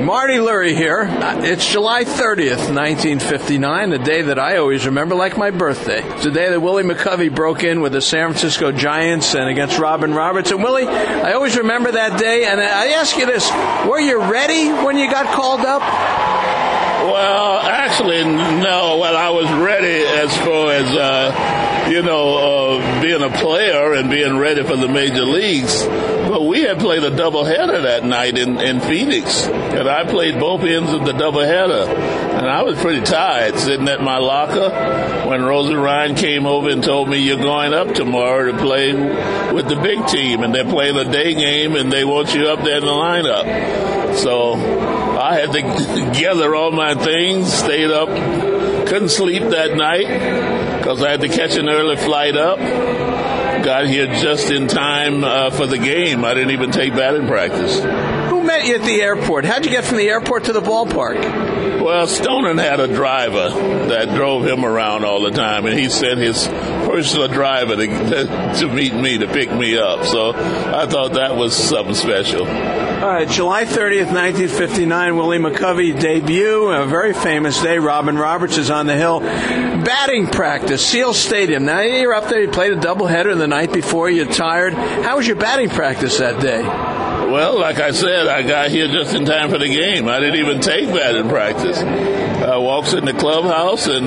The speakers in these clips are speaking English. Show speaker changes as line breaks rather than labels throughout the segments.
Marty Lurie here. It's July 30th, 1959, a day that I always remember like my birthday. It's the day that Willie McCovey broke in with the San Francisco Giants and against Robin Roberts. And Willie, I always remember that day, and I ask you this, were you ready when you got called up?
Well, actually, no. Well, I was ready as far as, being a player and being ready for the major leagues. But we had played a doubleheader that night in Phoenix, and I played both ends of the doubleheader. And I was pretty tired sitting at my locker when Rosie Ryan came over and told me, you're going up tomorrow to play with the big team, and they're playing a day game, and they want you up there in the lineup. So I had to gather all my things, stayed up, couldn't sleep that night because I had to catch an early flight up. Got here just in time for the game. I didn't even take batting practice.
Who met you at the airport? How'd you get from the airport to the ballpark?
Well, Stoner had a driver that drove him around all the time, and he sent his personal driver to meet me, to pick me up. So I thought that was something special.
All right, July 30th, 1959, Willie McCovey debut, a very famous day. Robin Roberts is on the hill. Batting practice, Seal Stadium. Now, you're up there, you played a doubleheader the night before, you're tired. How was your batting practice that day?
Well, like I said, I got here just in time for the game. I didn't even take batting practice. I walks in the clubhouse, and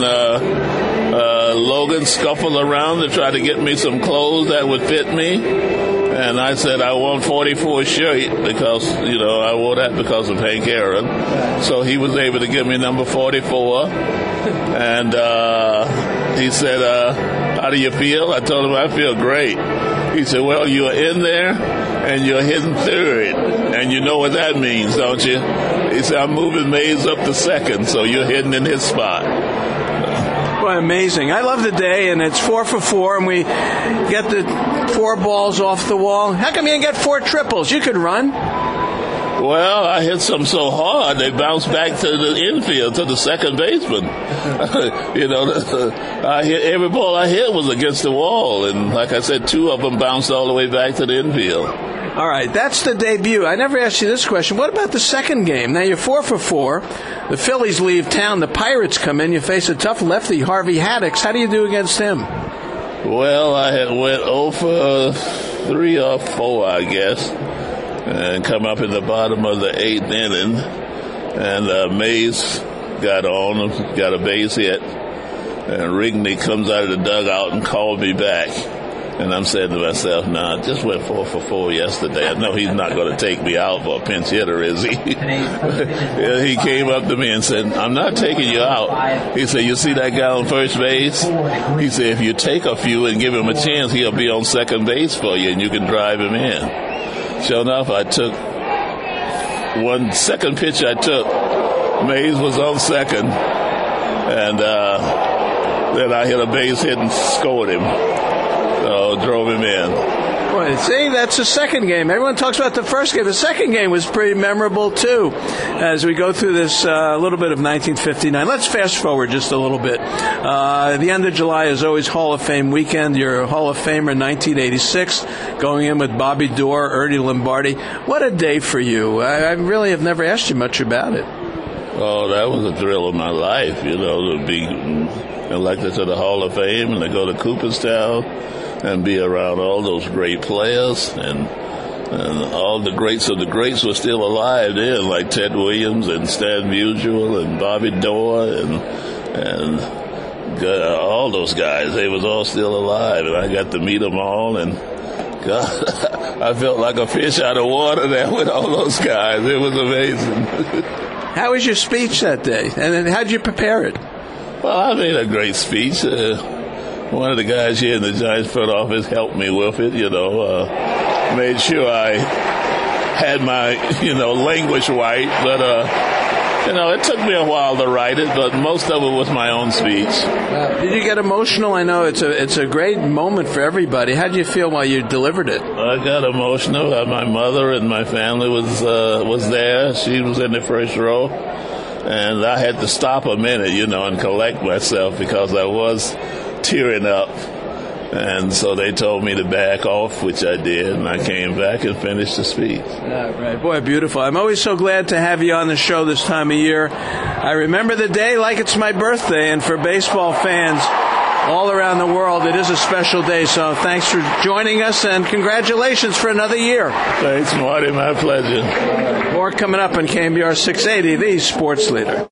Logan scuffled around to try to get me some clothes that would fit me. And I said, I want 44 shirt because, I wore that because of Hank Aaron. So he was able to give me number 44. And he said, how do you feel? I told him, I feel great. He said, well, you're in there and you're hitting third. And you know what that means, don't you? He said, I'm moving Mays up to second, so you're hitting in his spot.
Well, amazing. I love the day, and it's 4 for 4, and we get the 4 balls off the wall. How come you didn't get 4 triples? You could run.
Well, I hit some so hard, they bounced back to the infield, to the second baseman. I hit every ball I hit was against the wall, and like I said, 2 of them bounced all the way back to the infield.
All right, that's the debut. I never asked you this question. What about the second game? Now, you're 4 for 4. The Phillies leave town. The Pirates come in. You face a tough lefty, Harvey Haddix. How do you do against him?
Well, I had went 0 for 3 or 4, I guess, and come up in the bottom of the 8th inning. And Mays got on, got a base hit. And Rigney comes out of the dugout and called me back. And I'm saying to myself, I just went 4 for 4 yesterday. I know he's not going to take me out for a pinch hitter, is he? He came up to me and said, I'm not taking you out. He said, you see that guy on first base? He said, if you take a few and give him a chance, he'll be on second base for you and you can drive him in. Sure enough, I took one second pitch I took. Mays was on second. And then I hit a base hit and scored him. So drove him in.
Well, see, that's the second game. Everyone talks about the first game. The second game was pretty memorable, too, as we go through this little bit of 1959. Let's fast forward just a little bit. The end of July is always Hall of Fame weekend. You're a Hall of Famer in 1986, going in with Bobby Doerr, Ernie Lombardi. What a day for you. I really have never asked you much about it.
Oh, that was a thrill of my life, to be elected to the Hall of Fame and to go to Cooperstown and be around all those great players, and all the greats of the greats were still alive then, like Ted Williams and Stan Musial and Bobby Doerr and all those guys. They was all still alive, and I got to meet them all, and God, I felt like a fish out of water there with all those guys. It was amazing.
How was your speech that day, and then how did you prepare it?
Well, I made a great speech. One of the guys here in the Giants front office helped me with it, made sure I had my, language right. But, it took me a while to write it, but most of it was my own speech.
Did you get emotional? I know it's a great moment for everybody. How did you feel while you delivered it?
I got emotional. My mother and my family was there. She was in the first row. And I had to stop a minute, and collect myself because I was tearing up. And so they told me to back off, which I did, and I came back and finished the speech.
Right. Boy, beautiful. I'm always so glad to have you on the show this time of year. I remember the day like it's my birthday, and for baseball fans all around the world, it is a special day. So thanks for joining us, and congratulations for another year.
Thanks, Marty. My pleasure.
More coming up on KMBR 680, the Sports Leader.